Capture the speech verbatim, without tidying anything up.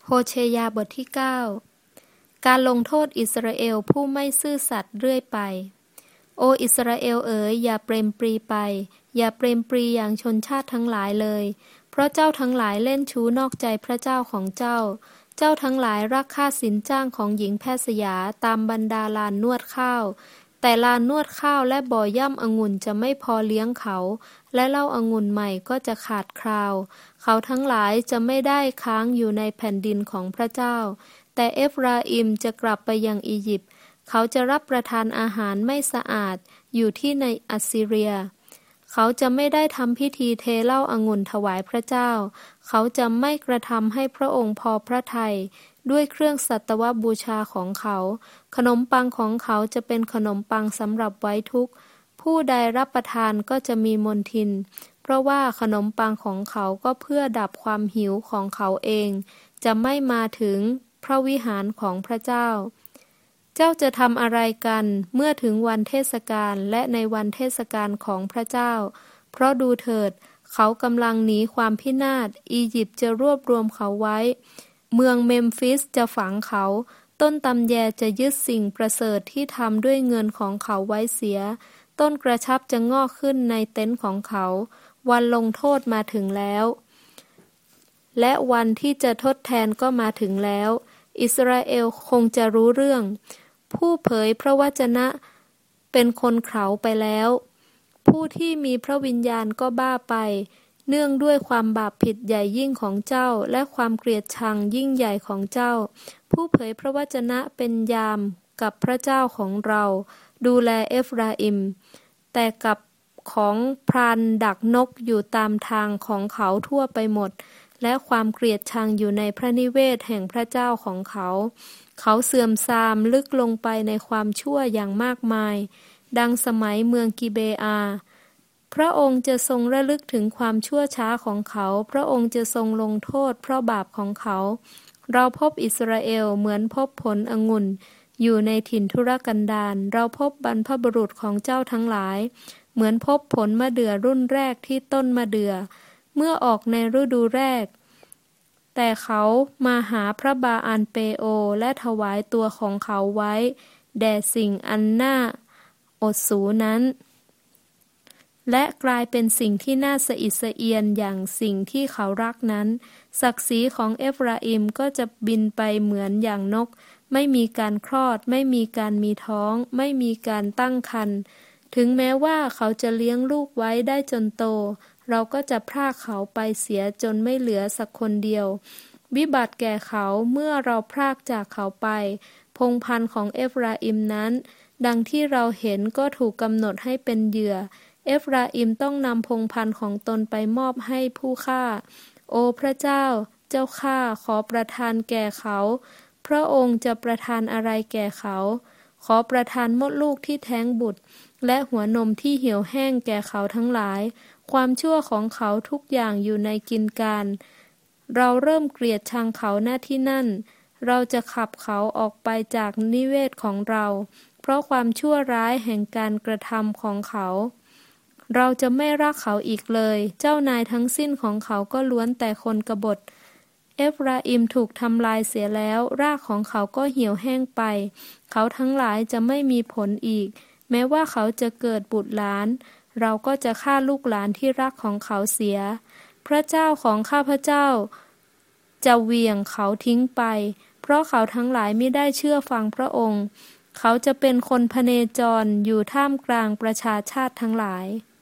โฮเชยาบทที่เก้าการลงโทษอิสราเอลผู้ไม่ซื่อสัตย์เรื่อยไปโออิสราเอลเอ๋ยอย่าเปรมปรีไปอย่าเปรมปรีอย่างชนชาติทั้งหลายเลยเพราะเจ้าทั้งหลายเล่นชู้นอกใจพระเจ้าของเจ้าเจ้าทั้งหลายรักค่าสินจ้างของหญิงแพทย์สยาตามบรรดาลานนวดข้าวแต่ลานนวดข้าวและบ่อย่ำองุ่นจะไม่พอเลี้ยงเขาและเหล้าองุ่นใหม่ก็จะขาดคราวเขาทั้งหลายจะไม่ได้ค้างอยู่ในแผ่นดินของพระเจ้าแต่เอฟราอิมจะกลับไปยังอียิปต์เขาจะรับประทานอาหารไม่สะอาดอยู่ที่ในอัสซีเรียเขาจะไม่ได้ทำพิธีเทเหล้าองุ่นถวายพระเจ้าเขาจะไม่กระทำให้พระองค์พอพระทัยด้วยเครื่องสัตวบูชาของเขาขนมปังของเขาจะเป็นขนมปังสำหรับไว้ทุกข์ผู้ใดรับประทานก็จะมีมนทินเพราะว่าขนมปังของเขาก็เพื่อดับความหิวของเขาเองจะไม่มาถึงพระวิหารของพระเจ้าเจ้าจะทำอะไรกันเมื่อถึงวันเทศกาลและในวันเทศกาลของพระเจ้าเพราะดูเถิดเขากำลังหนีความพินาศอียิปต์จะรวบรวมเขาไว้เมืองเมมฟิสจะฝังเขาต้นตำแยจะยึดสิ่งประเสริฐที่ทำด้วยเงินของเขาไว้เสียต้นกระชับจะงอกขึ้นในเต็นท์ของเขาวันลงโทษมาถึงแล้วและวันที่จะทดแทนก็มาถึงแล้วอิสราเอลคงจะรู้เรื่องผู้เผยพระวจนะเป็นคนเขลาไปแล้วผู้ที่มีพระวิญญาณก็บ้าไปเนื่องด้วยความบาปผิดใหญ่ยิ่งของเจ้าและความเกลียดชังยิ่งใหญ่ของเจ้าผู้เผยพระวจนะเป็นยามกับพระเจ้าของเราดูแลเอฟราอิมแต่กับของพรานดักนกอยู่ตามทางของเขาทั่วไปหมดและความเกลียดชังอยู่ในพระนิเวศแห่งพระเจ้าของเขาเขาเสื่อมทรามลึกลงไปในความชั่วอย่างมากมายดังสมัยเมืองกิเบอาพระองค์จะทรงระลึกถึงความชั่วช้าของเขาพระองค์จะทรงลงโทษเพราะบาปของเขาเราพบอิสราเอลเหมือนพบผลองุ่นอยู่ในถิ่นทุรกันดารเราพบบรรพบุรุษของเจ้าทั้งหลายเหมือนพบผลมะเดื่อรุ่นแรกที่ต้นมะเดื่อเมื่อออกในฤดูแรกแต่เขามาหาพระบาอาลเปโอและถวายตัวของเขาไว้แด่สิ่งอันน่าอดสูนั้นและกลายเป็นสิ่งที่น่าสะอิดสะเอียนอย่างสิ่งที่เขารักนั้นศักดิ์ศรีของเอฟราอิมก็จะบินไปเหมือนอย่างนกไม่มีการคลอดไม่มีการมีท้องไม่มีการตั้งครรภ์ถึงแม้ว่าเขาจะเลี้ยงลูกไว้ได้จนโตเราก็จะพรากเขาไปเสียจนไม่เหลือสักคนเดียววิบัติแก่เขาเมื่อเราพรากจากเขาไปพงศ์พันธุ์ของเอฟราอิมนั้นดังที่เราเห็นก็ถูกกำหนดให้เป็นเหยื่อเอฟราอิมต้องนำพงศ์พันธุ์ของตนไปมอบให้ผู้ฆ่าโอ้พระเจ้าเจ้าข้าขอประทานแก่เขาพระองค์จะประทานอะไรแก่เขาขอประทานมดลูกที่แท้งบุตรและหัวนมที่เหี่ยวแห้งแก่เขาทั้งหลายความชั่วของเขาทุกอย่างอยู่ในกินการเราเริ่มเกลียดชังเขาหน้าที่นั่นเราจะขับเขาออกไปจากนิเวศของเราเพราะความชั่วร้ายแห่งการกระทำของเขาเราจะไม่รักเขาอีกเลยเจ้านายทั้งสิ้นของเขาก็ล้วนแต่คนกบฏเอฟราอิมถูกทำลายเสียแล้วรากของเขาก็เหี่ยวแห้งไปเขาทั้งหลายจะไม่มีผลอีกแม้ว่าเขาจะเกิดบุตรหลานเราก็จะฆ่าลูกหลานที่รักของเขาเสียพระเจ้าของข้าพเจ้าจะเหวี่ยงเขาทิ้งไปเพราะเขาทั้งหลายไม่ได้เชื่อฟังพระองค์เขาจะเป็นคนพเนจรอยู่ท่ามกลางประชาชาติทั้งหลาย